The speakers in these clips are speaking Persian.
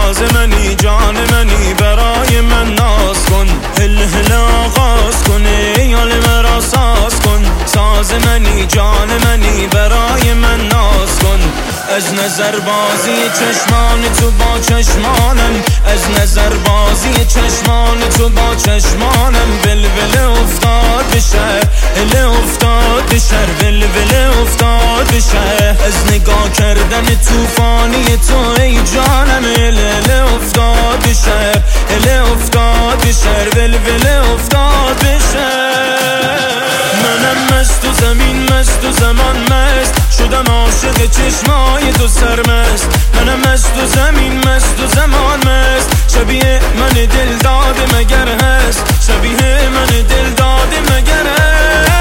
ساز منی جان منی برای من ناز کن هل هل آغاز کن یال مرا ساز کن ساز منی جان منی برای من ناز کن از نظر بازی چشمان تو با چشمانم از نظر بازی چشمان تو با چشمانم ولول افتاد به شهر هل افتاد به شهر ولول افتاد به شهر از نگاه کردن توفانی تو ای جانم هل افتاد به شهر هل افتاد به شهر ولول افتاد به شهر منم مست و زمین مست و زمان مست شدم عاشق چشمای تو سرمست منم مست و زمین مست و زمان مست شبیه من دل داده مگر هست شبیه من دل داده مگر هست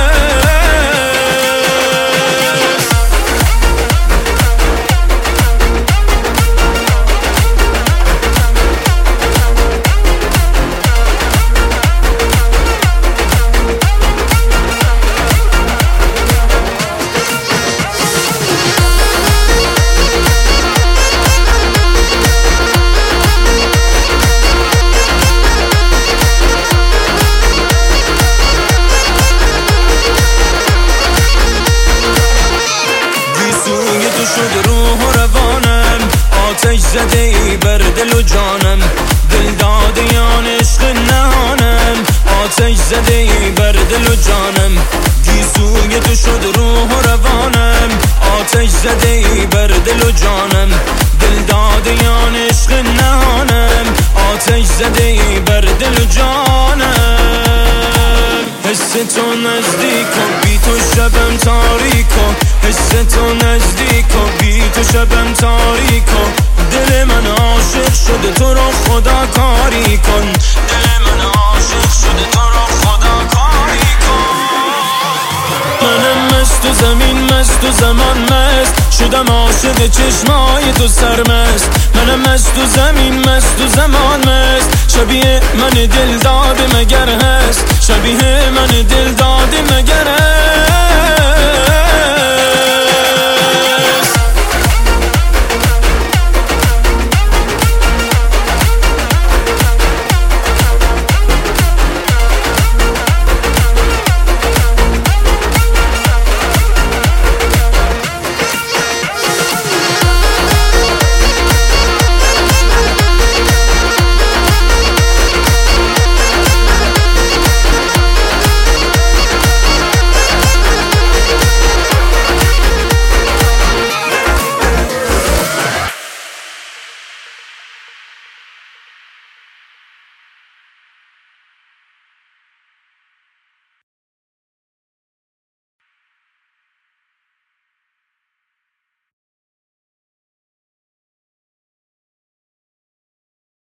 شد روح و روانم آتش زده ای بر دل و جانم دل داده یان عشق نهانم آتش زده ای بر دل و جانم گیسوی تو شد روح و روانم آتش زده ای بر دل و جانم دل داده یان عشق نهانم آتش زده ای بر دل و جانم حس تو نزدیک و بی تو شبم تاریک و حس تو نزدیک و بی تو شبم تاریک و دل من عاشق شده تو رو خدا کاری کن دل من عاشق شده تو رو خدا کاری کن منم مست و زمین مست و زمان مست شدم عاشق چشمای تو سرمست منم مست و زمین مست و زمان مست شبیه من دل داده مگر هست شبیه من دل داده مگر هست